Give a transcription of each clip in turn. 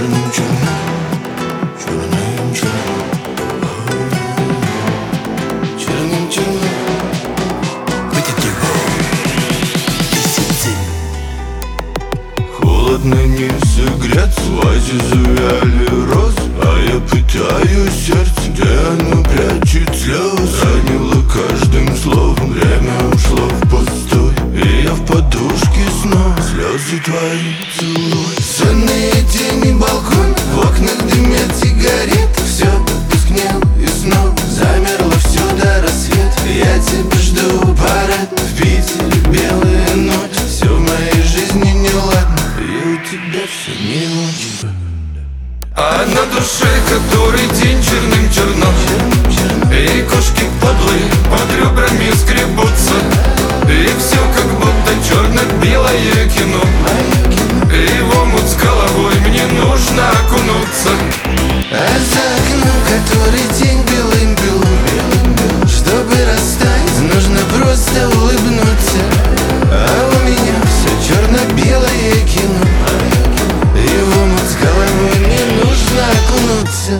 Холодно не согреться, в вазе завяли розы, а я пытаю сердце, где оно прячет слезы. Ранило каждым словом, время ушло впустую, и я в подушке снова слезы твои целую. Сонные тени балкона, в окнах дымят сигареты. Все потускнело и снова замерло все до рассвета. Я тебя жду парадно, в Питере белая ночь. Все в моей жизни неладно, и у тебя все не очень. А на душе который день черным черно, и кошки подлые под ребрами скребутся, и все как будто черно-белое кино, и в омут с головой мне нужно окунуться. А за окном который день белым-белым, чтобы растаять, нужно просто улыбнуться. А у меня все черно-белое кино, и в омут с головой мне нужно окунуться.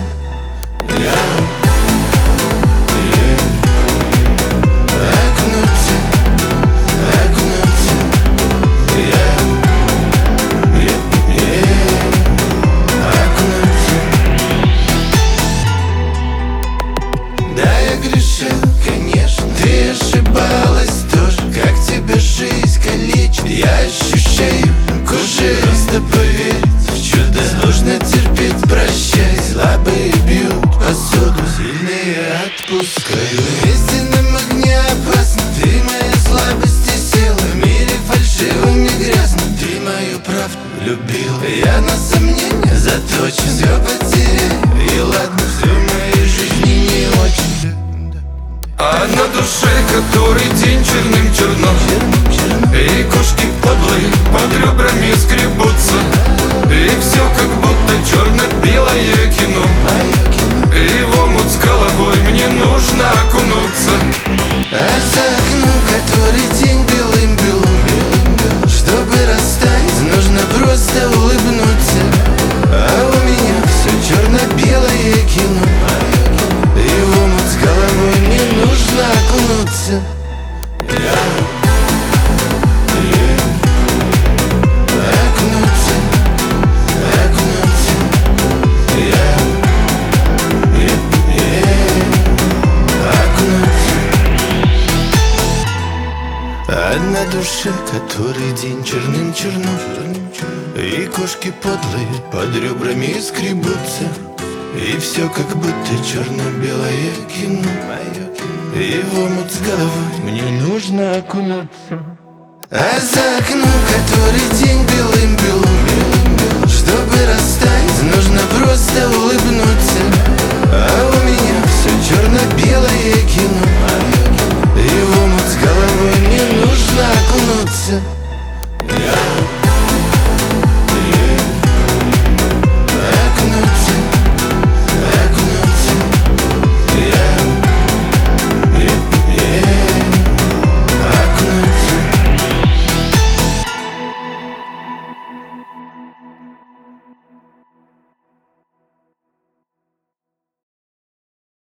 Да, я грешил, конечно, ты ошибалась тоже. Как тебя жизнь калечит, я ощущаю кожей. Просто поверить в чудо нужно терпеть, прощай. Слабые бьют посуду, сильные отпускаю. В истинном огне опасно, ты моя слабость и сила. В мире фальшивом и грязном ты мою правду любил. Я на сомнения заточен, все потеряю, и ладно, все в моей жизни не очень. А на душе который день черным черно, и кошки подлые под ребрами скребутся, и все как будто черно-белое кино, и в омут с головой мне нужно окунуться. А за окном который день белым-белым, чтобы растаять, нужно просто улыбнуться. А у меня все черно-белое кино, и в омут с головой мне нужно окунуться. А на душе который день черным черно, и кошки подлые под ребрами скребутся, и все как будто черно-белое кино, и в омут с головой мне нужно окунуться. А за окном который день белым-белым, чтобы растаять, нужно просто улыбнуться. А у меня все черно-белое кино,